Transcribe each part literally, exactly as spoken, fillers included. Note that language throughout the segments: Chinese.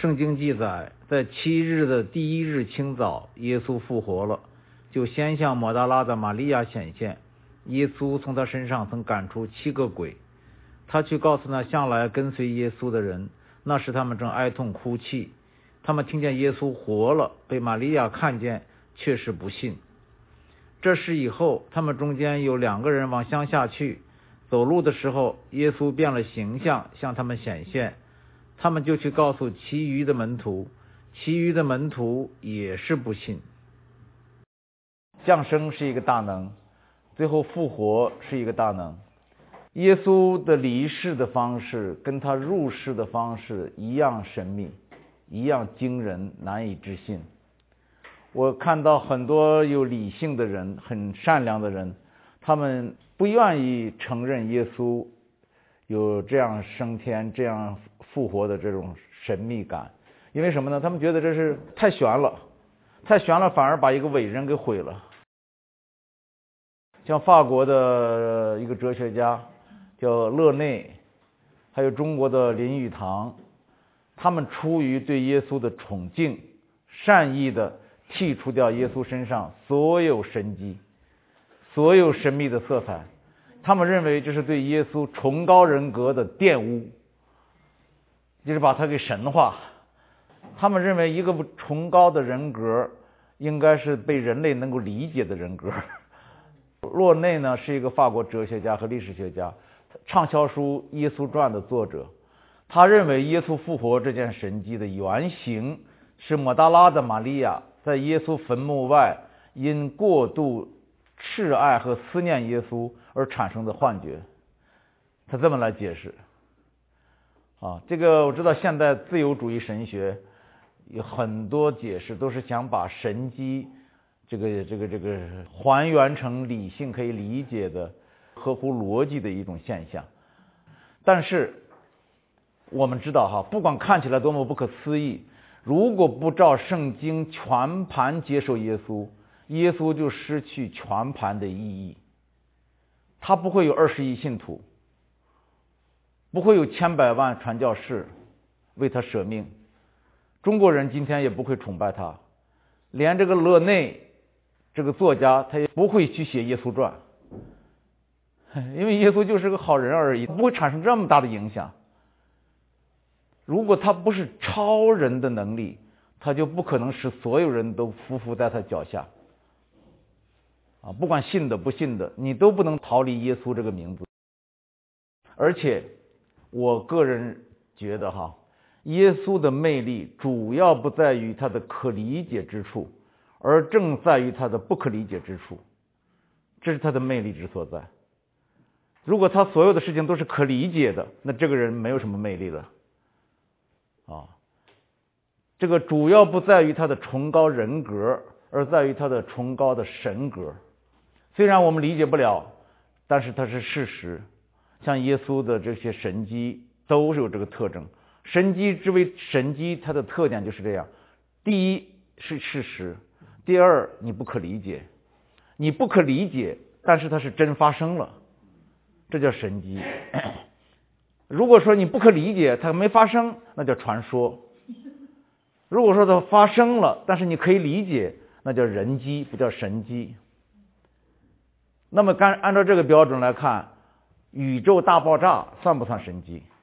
圣经记载，在七日的第一日清早，耶稣复活了，就先向抹大拉的玛利亚显现。耶稣从他身上曾赶出七个鬼。他去告诉那向来跟随耶稣的人，那时他们正哀痛哭泣。他们听见耶稣活了，被玛利亚看见，却是不信。这事以后，他们中间有两个人往乡下去，走路的时候，耶稣变了形象，向他们显现。他们就去告诉其余的门徒，其余的门徒也是不信。降生是一个大能，最后复活是一个大能。耶稣的离世的方式跟他入世的方式一样神秘，一样惊人，难以置信。我看到很多有理性的人，很善良的人，他们不愿意承认耶稣有这样升天、这样复活的这种神秘感。因为什么呢？他们觉得这是太悬了，太悬了，反而把一个伟人给毁了。像法国的一个哲学家叫勒内，还有中国的林语堂，他们出于对耶稣的崇敬，善意的剔除掉耶稣身上所有神迹，所有神秘的色彩。他们认为这是对耶稣崇高人格的玷污，就是把他给神化。他们认为一个崇高的人格应该是被人类能够理解的人格。洛内呢是一个法国哲学家和历史学家，畅销书《耶稣传》的作者。他认为耶稣复活这件神迹的原型是抹大拉的玛利亚在耶稣坟墓外因过度挚爱和思念耶稣而产生的幻觉。他这么来解释啊，这个我知道现代自由主义神学有很多解释都是想把神迹这个这个这个还原成理性可以理解的合乎逻辑的一种现象。但是我们知道哈，不管看起来多么不可思议，如果不照圣经全盘接受耶稣，耶稣就失去全盘的意义。他不会有二十亿信徒，不会有千百万传教士为他舍命，中国人今天也不会崇拜他，连这个勒内这个作家他也不会去写耶稣传，因为耶稣就是个好人而已，不会产生这么大的影响。如果他不是超人的能力，他就不可能使所有人都匍匐在他脚下啊！不管信的不信的，你都不能逃离耶稣这个名字。而且我个人觉得哈，耶稣的魅力主要不在于他的可理解之处，而正在于他的不可理解之处，这是他的魅力之所在。如果他所有的事情都是可理解的，那这个人没有什么魅力了啊。这个主要不在于他的崇高人格，而在于他的崇高的神格。虽然我们理解不了，但是它是事实。像耶稣的这些神迹都是有这个特征。神迹之为神迹，它的特点就是这样：第一是事实，第二你不可理解，你不可理解，但是它是真发生了，这叫神迹。如果说你不可理解，它没发生，那叫传说。如果说它发生了，但是你可以理解，那叫人机，不叫神机。那么按按照这个标准来看，宇宙大爆炸算不算神机？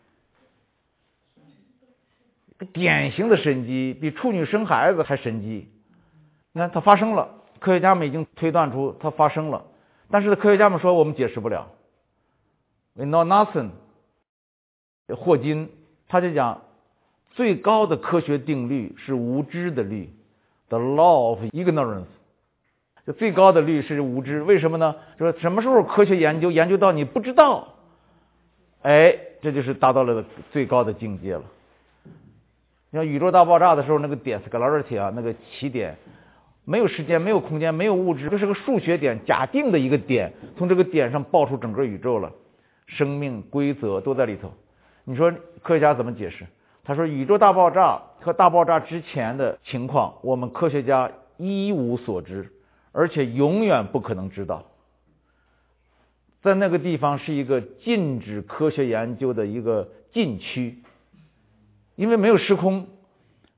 典型的神机，比处女生孩子还神机。你看它发生了，科学家们已经推断出它发生了，但是科学家们说我们解释不了。We know nothing。霍金他就讲，最高的科学定律是无知的律 ，the law of ignorance。就最高的律是无知，为什么呢？就是什么时候科学研究研究到你不知道，哎，这就是达到了最高的境界了。像宇宙大爆炸的时候，那个点 singularity 啊，那个起点，没有时间，没有空间，没有物质，就是个数学点，假定的一个点，从这个点上爆出整个宇宙了，生命、规则都在里头。你说科学家怎么解释？他说宇宙大爆炸和大爆炸之前的情况，我们科学家一无所知，而且永远不可能知道。在那个地方是一个禁止科学研究的一个禁区，因为没有时空，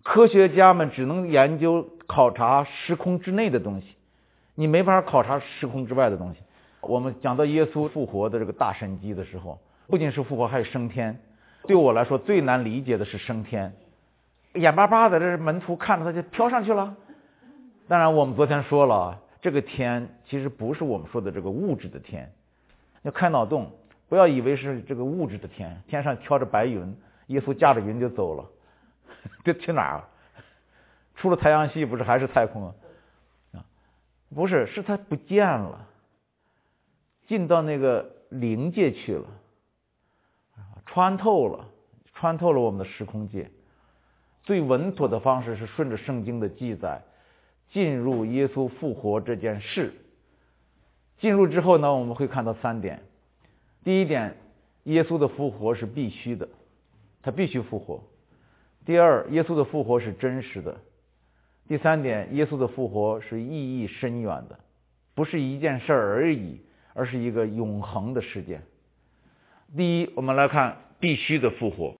科学家们只能研究考察时空之内的东西，你没法考察时空之外的东西。我们讲到耶稣复活的这个大神迹的时候，不仅是复活，还有升天。对我来说最难理解的是升天，眼巴巴的这门徒看着他就飘上去了。当然我们昨天说了，这个天其实不是我们说的这个物质的天，要开脑洞，不要以为是这个物质的天，天上飘着白云，耶稣驾着云就走了，这去哪儿？出了太阳系不是还是太空啊？啊，不是，是他不见了，进到那个灵界去了，穿透了，穿透了我们的时空界。最稳妥的方式是顺着圣经的记载，进入耶稣复活这件事。进入之后呢，我们会看到三点。第一点，耶稣的复活是必须的，他必须复活。第二，耶稣的复活是真实的。第三点，耶稣的复活是意义深远的，不是一件事而已，而是一个永恒的事件。第一，我们来看必须的复活。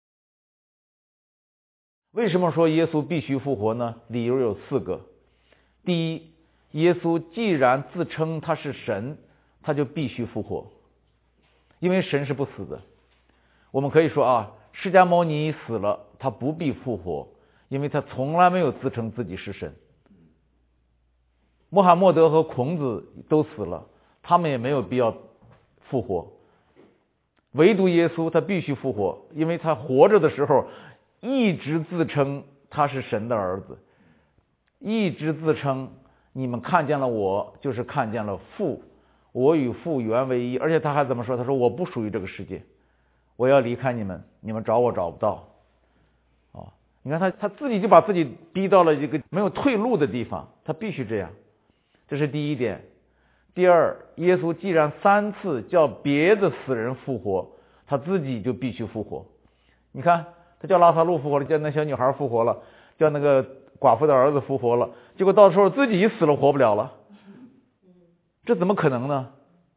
为什么说耶稣必须复活呢？理由有四个。第一，耶稣既然自称他是神，他就必须复活，因为神是不死的。我们可以说啊，释迦牟尼死了，他不必复活，因为他从来没有自称自己是神。穆罕默德和孔子都死了，他们也没有必要复活。唯独耶稣他必须复活，因为他活着的时候一直自称他是神的儿子，一直自称你们看见了我就是看见了父，我与父原为一。而且他还怎么说？他说我不属于这个世界，我要离开你们，你们找我找不到。哦，你看他他自己就把自己逼到了一个没有退路的地方，他必须这样。这是第一点。第二，耶稣既然三次叫别的死人复活，他自己就必须复活。你看他叫拉撒路复活了，叫那小女孩复活了，叫那个寡妇的儿子复活了，结果到时候自己死了活不了了，这怎么可能呢？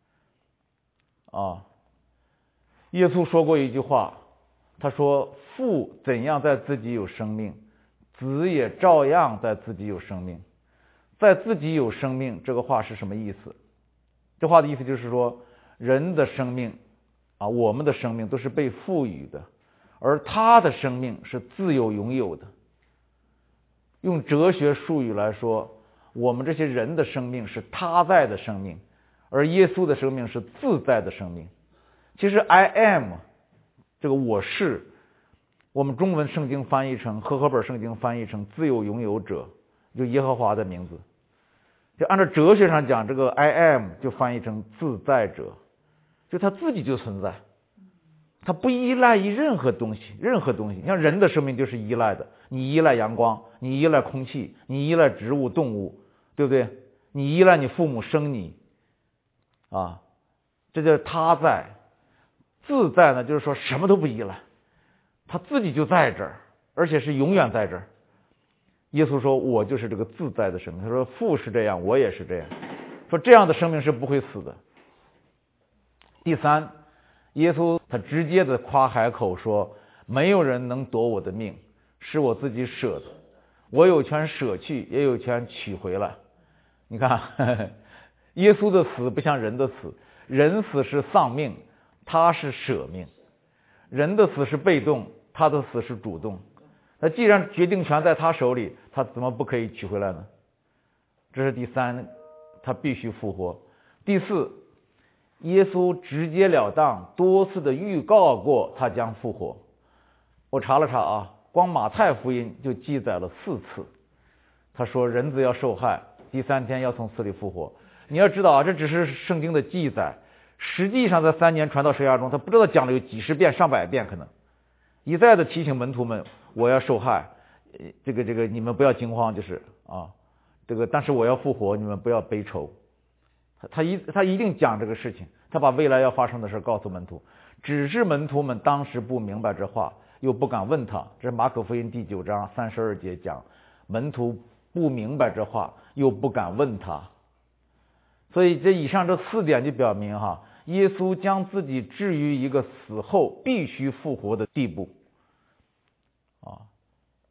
啊，耶稣说过一句话，他说父怎样在自己有生命，子也照样在自己有生命。在自己有生命这个话是什么意思？这话的意思就是说，人的生命啊，我们的生命都是被赋予的，而他的生命是自由拥有的。用哲学术语来说，我们这些人的生命是他在的生命，而耶稣的生命是自在的生命。其实 I am 这个我是，我们中文圣经翻译成和合本圣经翻译成自由拥有者，就耶和华的名字。就按照哲学上讲，这个 I am 就翻译成自在者，就他自己就存在，他不依赖于任何东西，任何东西。像人的生命就是依赖的，你依赖阳光，你依赖空气，你依赖植物动物，对不对？你依赖你父母生你啊，这叫他在。自在呢，就是说什么都不依赖，他自己就在这儿，而且是永远在这儿。耶稣说我就是这个自在的生命，他说父是这样，我也是这样，说这样的生命是不会死的。第三，耶稣他直接的夸海口说，没有人能夺我的命，是我自己舍的，我有权舍去，也有权取回来。你看呵呵，耶稣的死不像人的死，人死是丧命，他是舍命。人的死是被动，他的死是主动。那既然决定权在他手里，他怎么不可以取回来呢？这是第三，他必须复活。第四，耶稣直截了当多次的预告过他将复活。我查了查啊，光马太福音就记载了四次，他说人子要受害，第三天要从死里复活。你要知道啊，这只是圣经的记载，实际上在三年传道生涯中，他不知道讲了有几十遍上百遍，可能一再的提醒门徒们，我要受害，这个这个你们不要惊慌，就是啊，这个但是我要复活，你们不要悲愁。他他一他一定讲这个事情，他把未来要发生的事告诉门徒，只是门徒们当时不明白这话，又不敢问他。这是马可福音第九章三十二节讲，门徒不明白这话，又不敢问他。所以这以上这四点就表明哈，耶稣将自己置于一个死后必须复活的地步啊。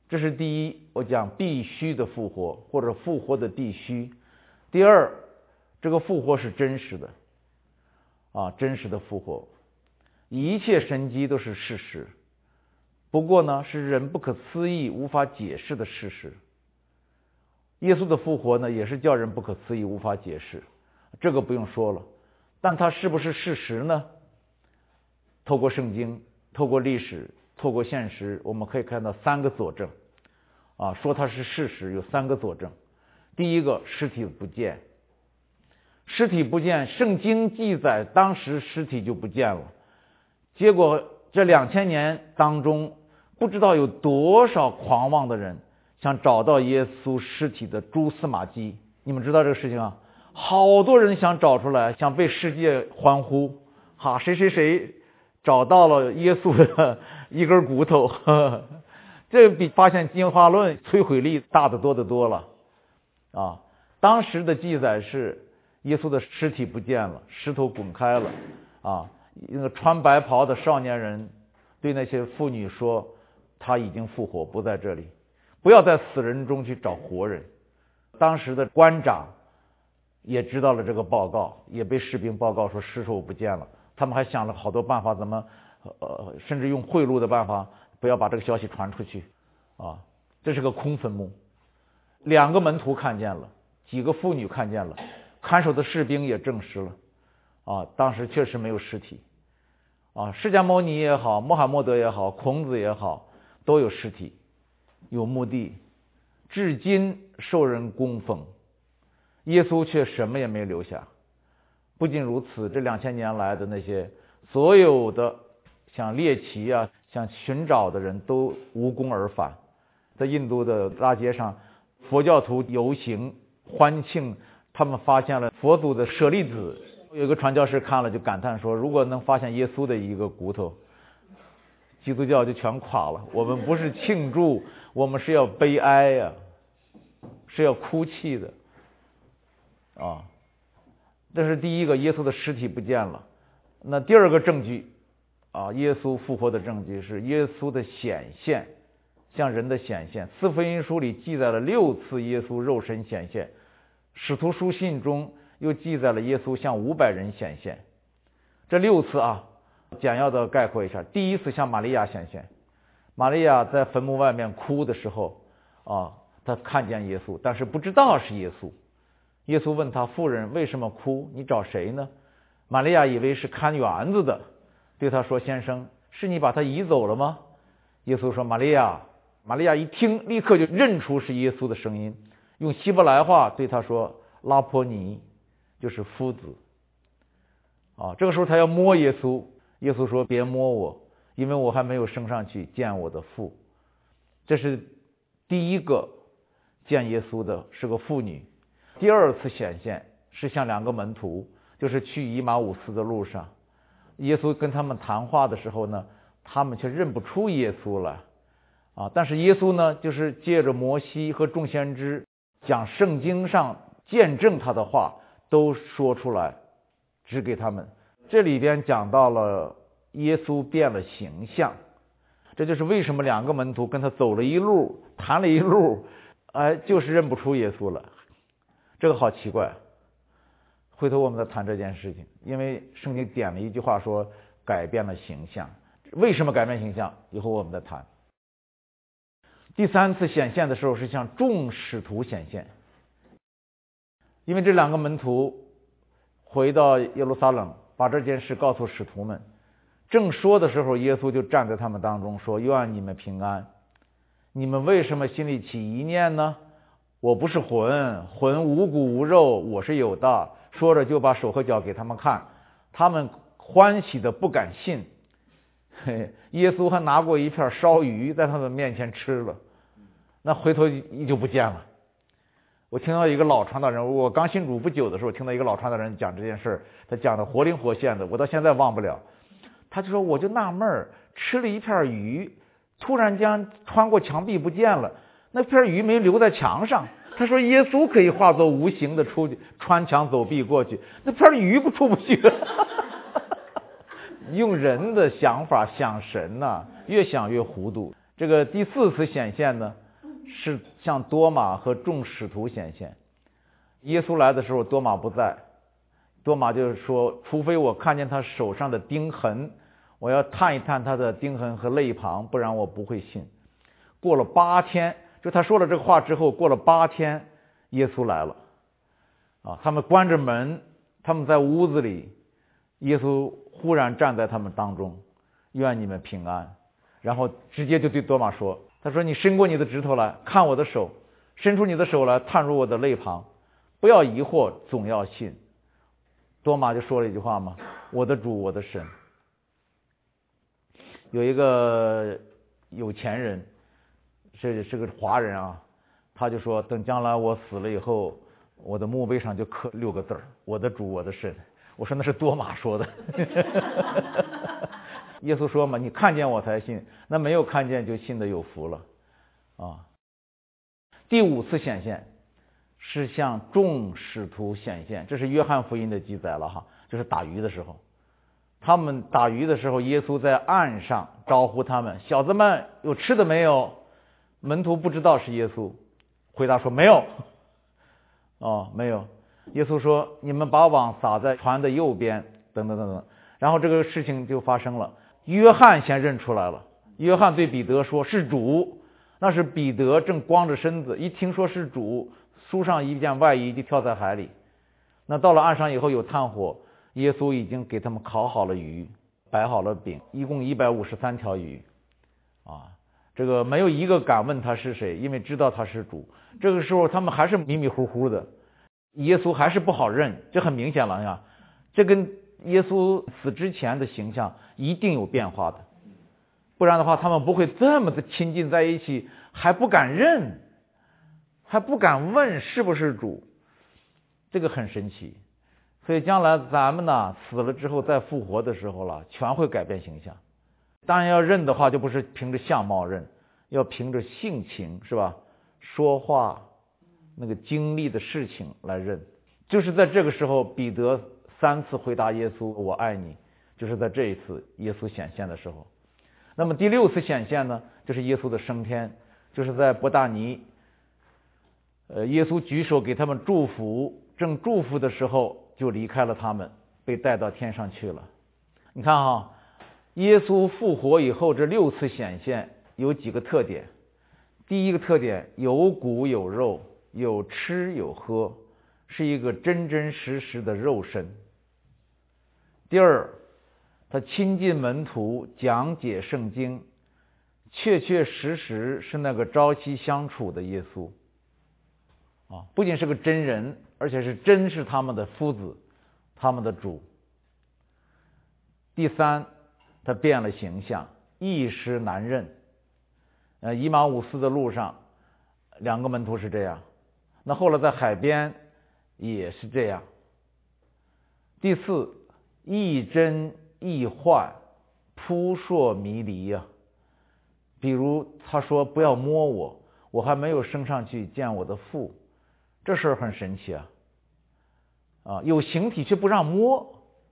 这是第一，我讲必须的复活，或者复活的必须。第二，这个复活是真实的，啊，真实的复活，一切神迹都是事实，不过呢，是人不可思议、无法解释的事实。耶稣的复活呢，也是叫人不可思议、无法解释，这个不用说了。但它是不是事实呢？透过圣经、透过历史、透过现实，我们可以看到三个佐证，啊，说它是事实有三个佐证。第一个，尸体不见，尸体不见，圣经记载当时尸体就不见了。结果这两千年当中，不知道有多少狂妄的人想找到耶稣尸体的蛛丝马迹。你们知道这个事情啊？好多人想找出来，想被世界欢呼，哈，谁谁谁找到了耶稣的一根骨头，呵呵，这比发现进化论摧毁力大得多得多了啊！当时的记载是耶稣的尸体不见了，石头滚开了啊！那个穿白袍的少年人对那些妇女说，他已经复活，不在这里，不要在死人中去找活人。当时的官长也知道了这个报告，也被士兵报告说尸首不见了。他们还想了好多办法，怎么呃，甚至用贿赂的办法，不要把这个消息传出去啊！这是个空坟墓。两个门徒看见了，几个妇女看见了，看守的士兵也证实了啊，当时确实没有尸体啊。释迦牟尼也好，穆罕默德也好，孔子也好，都有尸体，有墓地，至今受人供奉。耶稣却什么也没留下。不仅如此，这两千年来的那些所有的想猎奇啊、想寻找的人都无功而返。在印度的大街上，佛教徒游行欢庆，他们发现了佛祖的舍利子。有个传教士看了就感叹说，如果能发现耶稣的一个骨头，基督教就全垮了。我们不是庆祝，我们是要悲哀呀、啊，是要哭泣的啊。这是第一个，耶稣的尸体不见了。那第二个证据啊，耶稣复活的证据是耶稣的显现，向人的显现。四福音书里记载了六次耶稣肉身显现，使徒书信中又记载了耶稣向五百人显现。这六次啊，简要的概括一下。第一次向玛利亚显现，玛利亚在坟墓外面哭的时候啊，她看见耶稣，但是不知道是耶稣。耶稣问他，妇人为什么哭？你找谁呢？玛利亚以为是看园子的，对他说，先生，是你把他移走了吗？耶稣说，玛利亚。玛利亚一听，立刻就认出是耶稣的声音，用希伯来话对他说，拉波尼，就是夫子啊。这个时候他要摸耶稣，耶稣说，别摸我，因为我还没有升上去见我的父。这是第一个见耶稣的，是个妇女。第二次显现是向两个门徒，就是去以马忤斯的路上，耶稣跟他们谈话的时候呢，他们却认不出耶稣来啊。但是耶稣呢，就是借着摩西和众先知讲圣经上见证他的话都说出来，指给他们。这里边讲到了耶稣变了形象，这就是为什么两个门徒跟他走了一路，谈了一路，哎，就是认不出耶稣了。这个好奇怪，回头我们再谈这件事情。因为圣经点了一句话说改变了形象，为什么改变形象？以后我们再谈。第三次显现的时候是向众使徒显现，因为这两个门徒回到耶路撒冷，把这件事告诉使徒们，正说的时候，耶稣就站在他们当中说，愿你们平安。你们为什么心里起疑念呢？我不是魂，魂无骨无肉，我是有的。说着就把手和脚给他们看，他们欢喜的不敢信。耶稣还拿过一片烧鱼在他们面前吃了，那回头就不见了。我听到一个老传道人，我刚信主不久的时候，听到一个老传道人讲这件事，他讲的活灵活现的，我到现在忘不了。他就说，我就纳闷儿，吃了一片鱼，突然间穿过墙壁不见了，那片鱼没留在墙上。他说耶稣可以化作无形的出去，穿墙走壁过去，那片鱼不出不去。用人的想法想神呐、啊，越想越糊涂。 这个第四次显现呢，是向多马和众使徒显现。耶稣来的时候，多马不在，多马就说，除非我看见他手上的钉痕，我要探一探他的钉痕和肋旁，不然我不会信。过了八天，就他说了这个话之后，过了八天，耶稣来了。啊，他们关着门，他们在屋子里，耶稣忽然站在他们当中，愿你们平安。然后直接就对多马说，他说，你伸过你的指头来看我的手，伸出你的手来探入我的肋旁，不要疑惑，总要信。多马就说了一句话嘛，我的主，我的神。有一个有钱人，是是个华人啊，他就说，等将来我死了以后，我的墓碑上就刻六个字儿，我的主，我的神。我说那是多马说的。耶稣说嘛，你看见我才信，那没有看见就信的有福了啊。第五次显现是向众使徒显现，这是约翰福音的记载了哈，就是打鱼的时候，他们打鱼的时候，耶稣在岸上招呼他们，小子们有吃的没有？门徒不知道是耶稣，回答说没有。哦，没有。耶稣说，你们把网撒在船的右边，等等等等。然后这个事情就发生了，约翰先认出来了，约翰对彼得说是主。那是彼得正光着身子，一听说是主，梳上一件外衣就跳在海里。那到了岸上以后有炭火，耶稣已经给他们烤好了鱼，摆好了饼，一共一百五十三条鱼啊，这个没有一个敢问他是谁，因为知道他是主。这个时候他们还是迷迷糊糊的，耶稣还是不好认，这很明显了呀，这跟耶稣死之前的形象一定有变化的，不然的话他们不会这么的亲近在一起，还不敢认，还不敢问是不是主，这个很神奇。所以将来咱们呢死了之后再复活的时候了，全会改变形象。当然要认的话，就不是凭着相貌认，要凭着性情，是吧？说话那个经历的事情来认。就是在这个时候，彼得三次回答耶稣我爱你，就是在这一次耶稣显现的时候。那么第六次显现呢，就是耶稣的升天，就是在伯大尼，呃，耶稣举手给他们祝福，正祝福的时候就离开了他们，被带到天上去了。你看哈，耶稣复活以后这六次显现有几个特点。第一个特点，有骨有肉，有吃有喝，是一个真真实实的肉身。第二，他亲近门徒，讲解圣经，确确实实是那个朝夕相处的耶稣啊，不仅是个真人，而且是真是他们的夫子，他们的主。第三，他变了形象，一时难认。呃，以马忤斯的路上，两个门徒是这样，那后来在海边也是这样。第四，亦真亦幻，扑朔迷离呀、啊。比如他说不要摸我，我还没有升上去见我的父，这事儿很神奇啊！啊，有形体却不让摸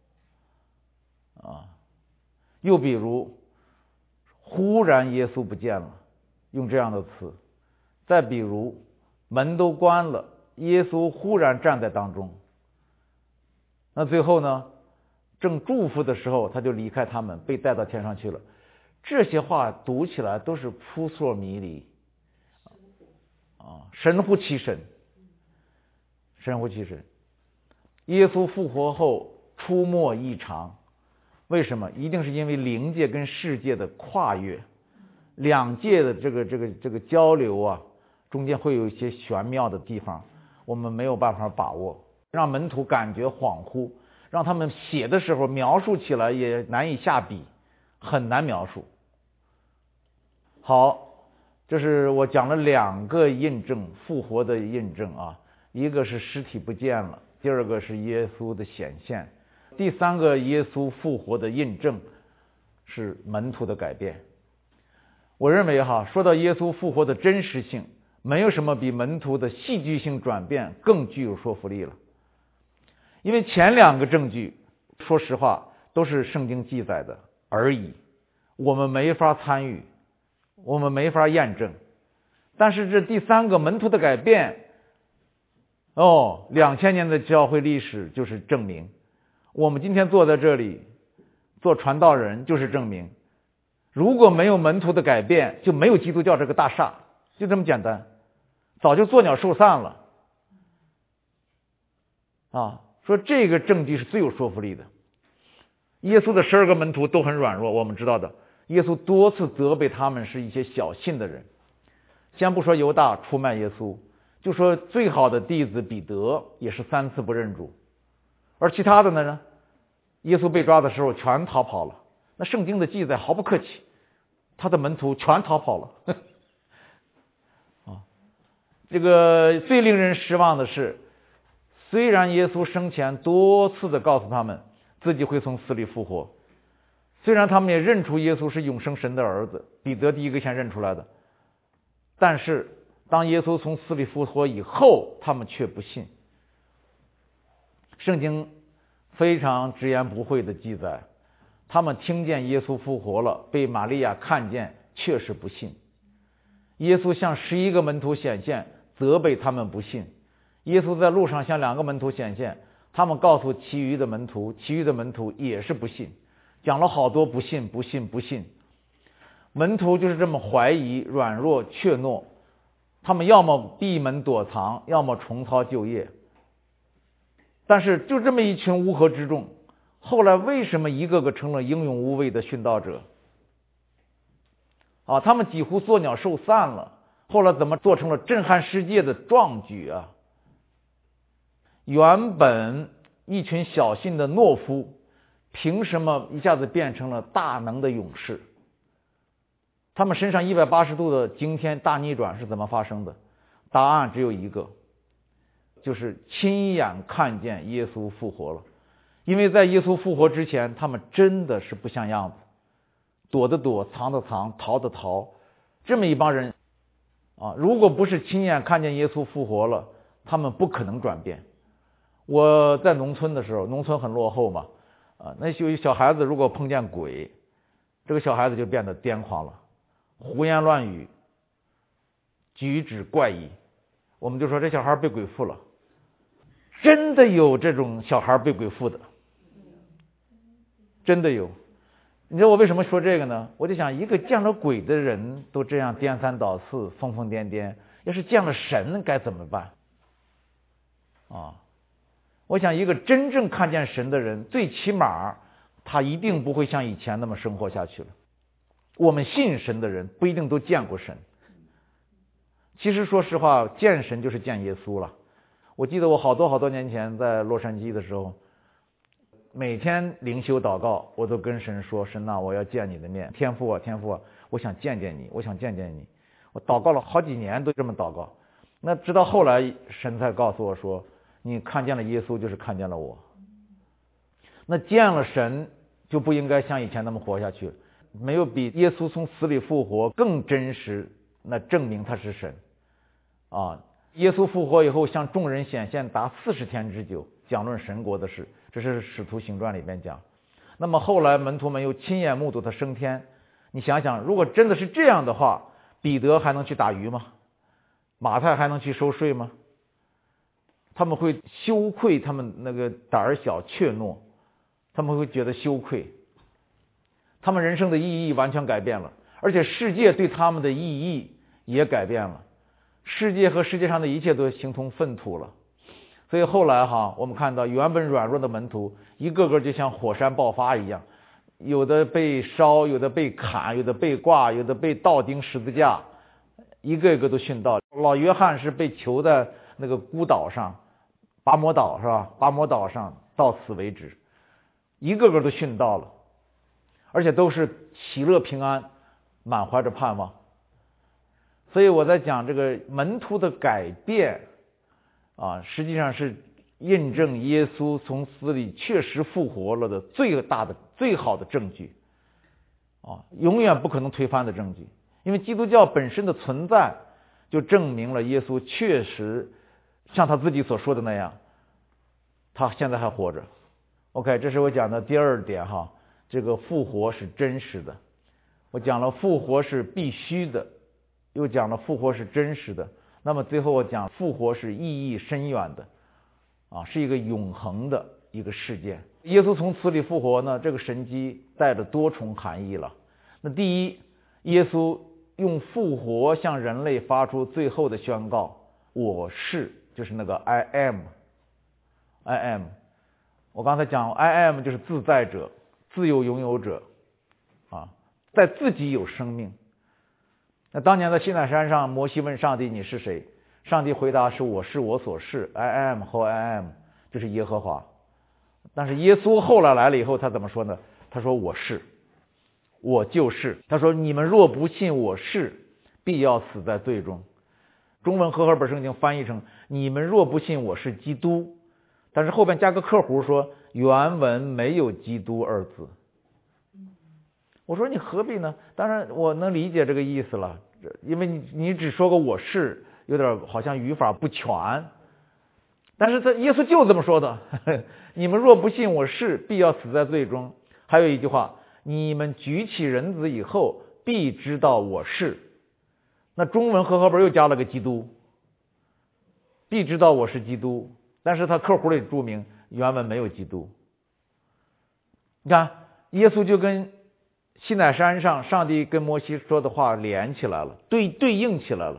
啊。又比如，忽然耶稣不见了，用这样的词。再比如，门都关了，耶稣忽然站在当中。那最后呢，正祝福的时候，他就离开他们，被带到天上去了。这些话读起来都是扑朔迷离，啊，神乎其神，神乎其神。耶稣复活后出没异常，为什么？一定是因为灵界跟世界的跨越，两界的这个这个这个交流啊，中间会有一些玄妙的地方，我们没有办法把握，让门徒感觉恍惚，让他们写的时候描述起来也难以下笔，很难描述。好，这是我讲了两个印证，复活的印证啊，一个是尸体不见了，第二个是耶稣的显现，第三个耶稣复活的印证是门徒的改变。我认为哈，说到耶稣复活的真实性，没有什么比门徒的戏剧性转变更具有说服力了。因为前两个证据，说实话都是圣经记载的而已，我们没法参与我们没法验证。但是这第三个门徒的改变，哦，两千年的教会历史就是证明。我们今天坐在这里做传道人就是证明。如果没有门徒的改变，就没有基督教这个大厦，就这么简单，早就作鸟兽散了。啊，说这个证据是最有说服力的。耶稣的十二个门徒都很软弱，我们知道的。耶稣多次责备他们是一些小信的人。先不说犹大出卖耶稣，就说最好的弟子彼得也是三次不认主，而其他的呢，耶稣被抓的时候全逃跑了。那圣经的记载毫不客气，他的门徒全逃跑了。啊，这个最令人失望的是，虽然耶稣生前多次的告诉他们自己会从死里复活，虽然他们也认出耶稣是永生神的儿子，彼得第一个先认出来的，但是当耶稣从死里复活以后，他们却不信。圣经非常直言不讳的记载，他们听见耶稣复活了，被玛利亚看见，确实不信。耶稣向十一个门徒显现，责备他们不信。耶稣在路上向两个门徒显现，他们告诉其余的门徒，其余的门徒也是不信，讲了好多不信不信不信。门徒就是这么怀疑、软弱、怯懦，他们要么闭门躲藏，要么重操旧业。但是就这么一群乌合之众，后来为什么一个个成了英勇无畏的殉道者？啊，他们几乎作鸟兽散了，后来怎么做成了震撼世界的壮举啊？原本一群小信的懦夫，凭什么一下子变成了大能的勇士？他们身上一百八十度的惊天大逆转是怎么发生的？答案只有一个，就是亲眼看见耶稣复活了。因为在耶稣复活之前，他们真的是不像样子，躲的躲，藏的藏，逃的逃。这么一帮人啊，如果不是亲眼看见耶稣复活了，他们不可能转变。我在农村的时候，农村很落后嘛，啊，那有小孩子如果碰见鬼，这个小孩子就变得癫狂了，胡言乱语，举止怪异，我们就说这小孩被鬼附了。真的有这种小孩被鬼附的，真的有。你知道我为什么说这个呢？我就想，一个见了鬼的人都这样颠三倒四、疯疯癫癫，要是见了神该怎么办啊？我想，一个真正看见神的人，最起码他一定不会像以前那么生活下去了。我们信神的人不一定都见过神。其实说实话，见神就是见耶稣了。我记得我好多好多年前在洛杉矶的时候，每天灵修祷告，我都跟神说：神啊，我要见你的面，天父啊，天父啊，我想见见你，我想见见你。我祷告了好几年都这么祷告。那直到后来神才告诉我说，你看见了耶稣就是看见了我。那见了神就不应该像以前那么活下去，没有比耶稣从死里复活更真实，那证明他是神啊。耶稣复活以后向众人显现达四十天之久，讲论神国的事，这是使徒行传里面讲。那么后来门徒们又亲眼目睹他升天。你想想，如果真的是这样的话，彼得还能去打鱼吗？马太还能去收税吗？他们会羞愧，他们那个胆儿小怯懦，他们会觉得羞愧，他们人生的意义完全改变了，而且世界对他们的意义也改变了。世界和世界上的一切都形同粪土了。所以后来哈，我们看到原本软弱的门徒，一个个就像火山爆发一样，有的被烧，有的被砍，有的被挂，有的被倒钉十字架，一个一个都殉道。老约翰是被囚在那个孤岛上，拔摩岛是吧？拔摩岛上到此为止，一个个都殉道了，而且都是喜乐平安，满怀着盼望。所以我在讲这个门徒的改变啊，实际上是印证耶稣从死里确实复活了的最大的最好的证据啊，永远不可能推翻的证据。因为基督教本身的存在就证明了耶稣确实像他自己所说的那样，他现在还活着。 OK， 这是我讲的第二点哈，这个复活是真实的。 我讲了复活是必须的，又讲了复活是真实的，那么最后我讲复活是意义深远的，啊，是一个永恒的一个事件。耶稣从死里复活呢，这个神迹带着多重含义了。那第一，耶稣用复活向人类发出最后的宣告，我是，就是那个 I am I am。 我刚才讲 I am 就是自在者，自由拥有者啊，在自己有生命。那当年在西奈山上，摩西问上帝你是谁，上帝回答是我是我所是， I am 和 I am 就是耶和华。但是耶稣后来来了以后，他怎么说呢？他说我是，我就是。他说你们若不信我是，必要死在罪中。中文和合本圣经翻译成你们若不信我是基督，但是后边加个括弧说原文没有基督二字。我说你何必呢？当然我能理解这个意思了，因为你你只说个我是，有点好像语法不全。但是他耶稣就这么说的，呵呵，你们若不信我是，必要死在罪中。还有一句话，你们举起人子以后，必知道我是。那中文和合本又加了个基督，必知道我是基督，但是他括弧里注明原文没有基督。你看耶稣就跟西乃山上上帝跟摩西说的话连起来了，对对应起来了。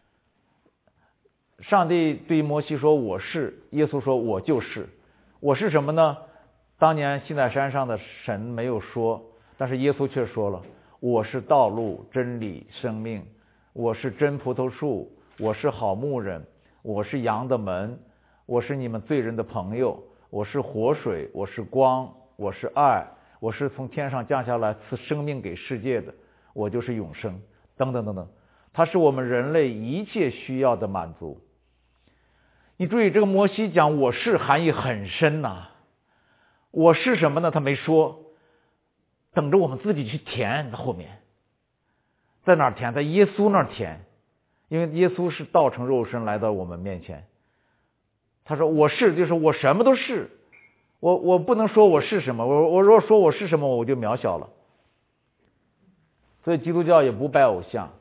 上帝对摩西说我是，耶稣说我就是。我是什么呢？当年西乃山上的神没有说，但是耶稣却说了，我是道路真理生命，我是真葡萄树，我是好牧人，我是羊的门，我是你们罪人的朋友，我是活水，我是光，我是爱，我是从天上降下来赐生命给世界的，我就是永生，等等等等。它是我们人类一切需要的满足。你注意这个摩西讲我是含义很深呐、啊，我是什么呢？他没说，等着我们自己去填。在后面在哪儿填？在耶稣那儿填，因为耶稣是道成肉身来到我们面前。他说我是，就是我什么都是，我我不能说我是什么，我我如果说我是什么，我就渺小了。所以基督教也不拜偶像，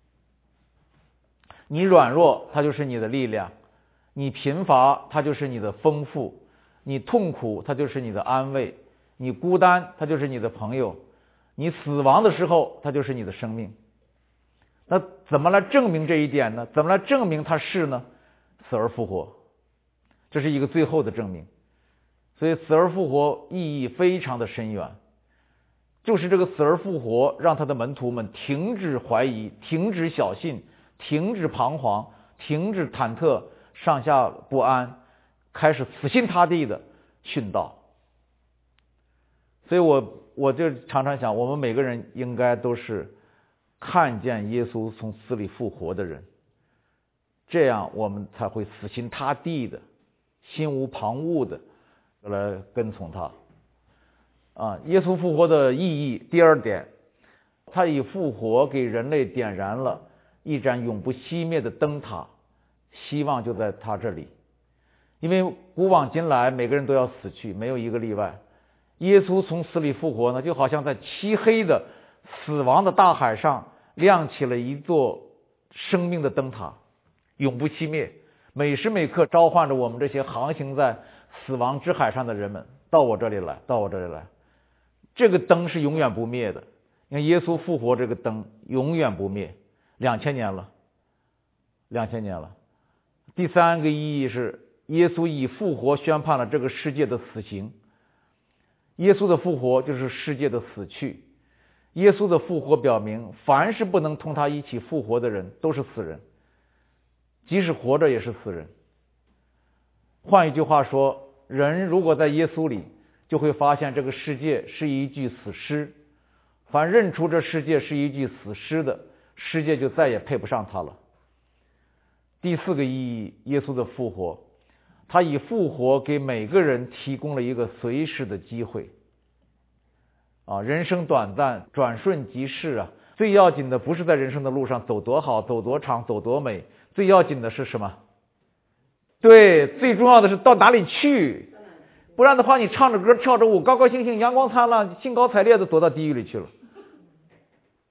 你软弱它就是你的力量，你贫乏它就是你的丰富，你痛苦它就是你的安慰，你孤单它就是你的朋友，你死亡的时候它就是你的生命。那怎么来证明这一点呢？怎么来证明它是呢？死而复活，这是一个最后的证明。所以死而复活意义非常的深远，就是这个死而复活让他的门徒们停止怀疑，停止小信，停止彷徨，停止忐忑上下不安，开始死心塌地的殉道。所以我我就常常想，我们每个人应该都是看见耶稣从死里复活的人，这样我们才会死心塌地的心无旁骛的来跟从他。啊，耶稣复活的意义，第二点，他以复活给人类点燃了一盏永不熄灭的灯塔，希望就在他这里。因为古往今来每个人都要死去，没有一个例外。耶稣从死里复活呢，就好像在漆黑的死亡的大海上亮起了一座生命的灯塔，永不熄灭，每时每刻召唤着我们这些航行在死亡之海上的人们，到我这里来，到我这里来。这个灯是永远不灭的，因为耶稣复活，这个灯永远不灭，两千年了，两千年了。第三个意义是，耶稣以复活宣判了这个世界的死刑。耶稣的复活就是世界的死去，耶稣的复活表明，凡是不能同他一起复活的人都是死人，即使活着也是死人。换一句话说，人如果在耶稣里，就会发现这个世界是一具死尸，凡认出这世界是一具死尸的，世界就再也配不上他了。第四个意义，耶稣的复活，他以复活给每个人提供了一个随时的机会。啊，人生短暂，转瞬即逝啊！最要紧的不是在人生的路上走多好，走多长，走多美，最要紧的是什么？对，最重要的是到哪里去。不然的话，你唱着歌跳着舞，高高兴兴，阳光灿烂，兴高采烈的躲到地狱里去了。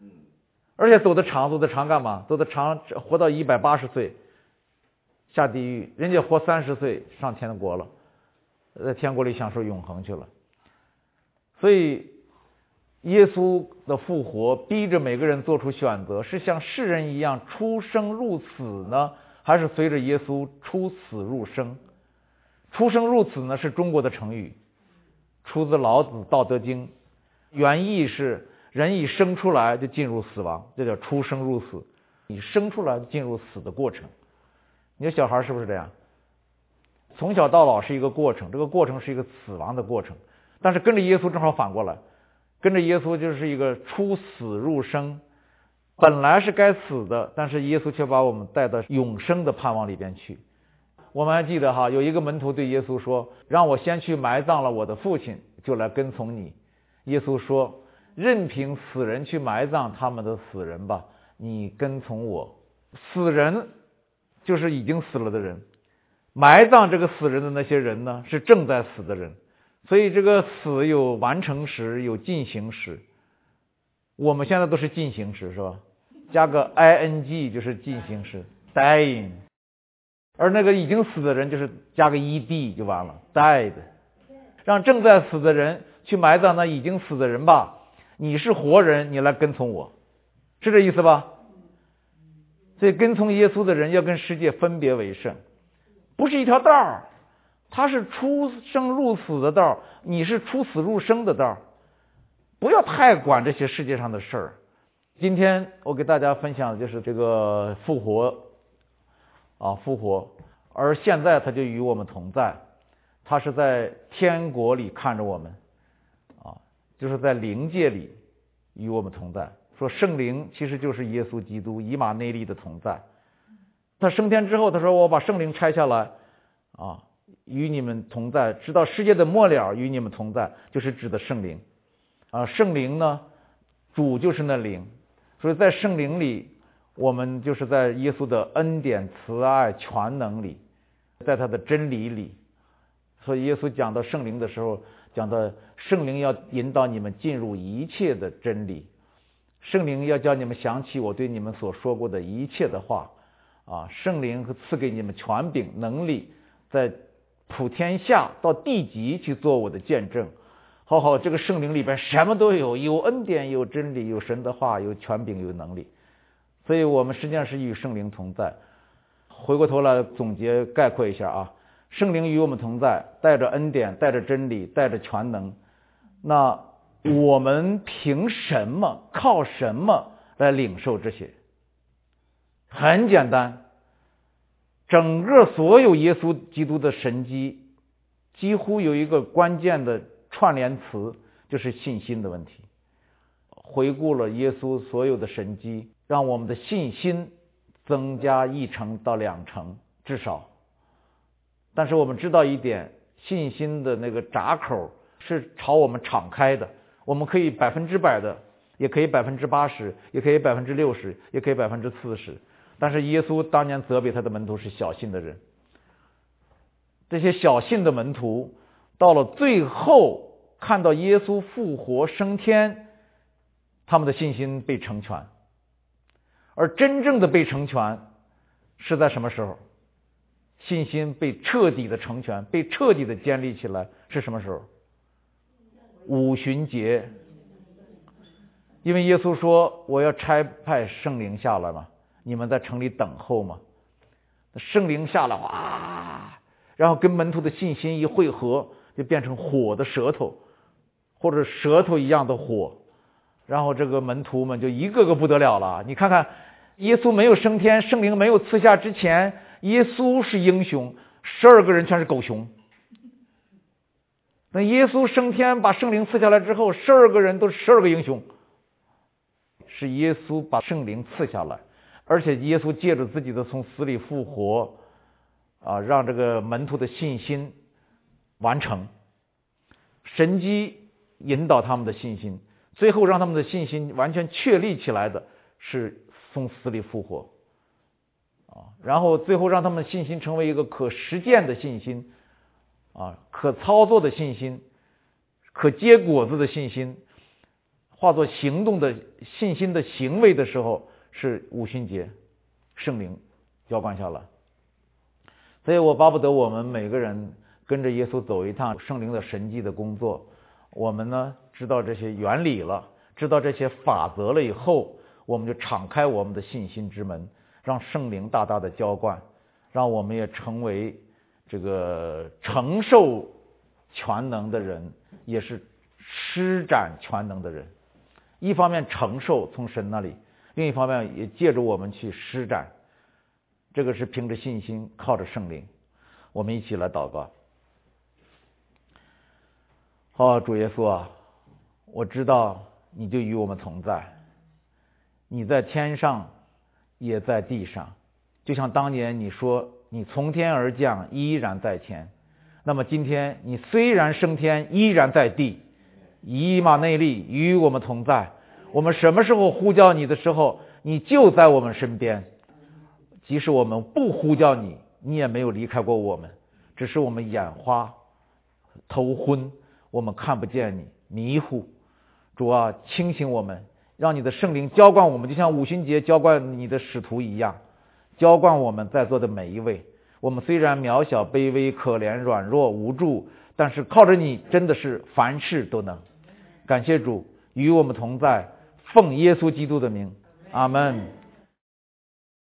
而且走得长，走得长干嘛？走得长，活到一百八十岁，下地狱；人家活三十岁上天国了，在天国里享受永恒去了。所以，耶稣的复活逼着每个人做出选择：是像世人一样出生入死呢，还是随着耶稣出死入生？出生入死呢，是中国的成语，出自老子《道德经》，原意是人一生出来就进入死亡，这叫出生入死。你生出来就进入死的过程。你的小孩是不是这样？从小到老是一个过程，这个过程是一个死亡的过程。但是跟着耶稣正好反过来，跟着耶稣就是一个出死入生。本来是该死的，但是耶稣却把我们带到永生的盼望里边去。我们还记得哈，有一个门徒对耶稣说：“让我先去埋葬了我的父亲，就来跟从你。”耶稣说：“任凭死人去埋葬他们的死人吧，你跟从我。”死人就是已经死了的人，埋葬这个死人的那些人呢，是正在死的人。所以这个死有完成时，有进行时。我们现在都是进行时，是吧？加个 ing 就是进行时 dying， 而那个已经死的人就是加个 ed 就完了 died。 让正在死的人去埋葬那已经死的人吧，你是活人，你来跟从我，是这意思吧？所以跟从耶稣的人要跟世界分别为圣，不是一条道儿，他是出生入死的道儿，你是出死入生的道儿。不要太管这些世界上的事儿。今天我给大家分享的就是这个复活啊，复活，而现在他就与我们同在，他是在天国里看着我们啊，就是在灵界里与我们同在。说圣灵其实就是耶稣基督以马内利的同在。他升天之后，他说我把圣灵拆下来啊，与你们同在，直到世界的末了与你们同在，就是指的圣灵啊。圣灵呢，主就是那灵，所以在圣灵里，我们就是在耶稣的恩典、慈爱、全能里，在他的真理里。所以耶稣讲到圣灵的时候，讲到圣灵要引导你们进入一切的真理，圣灵要叫你们想起我对你们所说过的一切的话啊，圣灵赐给你们权柄能力，在普天下到地极去做我的见证。好好，这个圣灵里边什么都有，有恩典，有真理，有神的话，有权柄，有能力。所以我们实际上是与圣灵同在。回过头来总结概括一下啊，圣灵与我们同在，带着恩典，带着真理，带着全能。那我们凭什么，靠什么来领受这些？很简单，整个所有耶稣基督的神迹，几乎有一个关键的串联词，就是信心的问题。回顾了耶稣所有的神迹，让我们的信心增加一成到两成至少。但是我们知道一点，信心的那个闸口是朝我们敞开的，我们可以百分之百的，也可以百分之八十，也可以百分之六十，也可以百分之四十。但是耶稣当年责备他的门徒是小信的人，这些小信的门徒到了最后看到耶稣复活升天，他们的信心被成全。而真正的被成全是在什么时候？信心被彻底的成全，被彻底的建立起来是什么时候？五旬节。因为耶稣说我要差派圣灵下来嘛，你们在城里等候嘛。圣灵下来哇，然后跟门徒的信心一汇合，就变成火的舌头，或者舌头一样的火。然后这个门徒们就一个个不得了了。你看看耶稣没有升天，圣灵没有赐下之前，耶稣是英雄，十二个人全是狗熊。那耶稣升天把圣灵赐下来之后，十二个人都是十二个英雄。是耶稣把圣灵赐下来，而且耶稣借着自己的从死里复活啊，让这个门徒的信心完成，神迹引导他们的信心，最后让他们的信心完全确立起来的是从死里复活啊，然后最后让他们信心成为一个可实践的信心啊，可操作的信心，可结果子的信心。 化作行动的信心的行为的时候，是五旬节圣灵浇灌下来。所以我巴不得我们每个人跟着耶稣走一趟圣灵的神迹的工作，我们呢知道这些原理了，知道这些法则了以后，我们就敞开我们的信心之门，让圣灵大大的浇灌，让我们也成为这个承受全能的人，也是施展全能的人。一方面承受从神那里，另一方面也借着我们去施展，这个是凭着信心，靠着圣灵。我们一起来祷告。好，主耶稣啊，我知道你就与我们同在，你在天上也在地上，就像当年你说你从天而降，依然在天。那么今天你虽然升天，依然在地，以马内利与我们同在。我们什么时候呼叫你的时候，你就在我们身边。即使我们不呼叫你，你也没有离开过我们，只是我们眼花头昏，我们看不见你，迷糊。主啊，清醒我们，让你的圣灵浇灌我们，就像五旬节浇灌你的使徒一样，浇灌我们在座的每一位。我们虽然渺小卑微可怜软弱无助，但是靠着你真的是凡事都能。感谢主与我们同在，奉耶稣基督的名，阿们。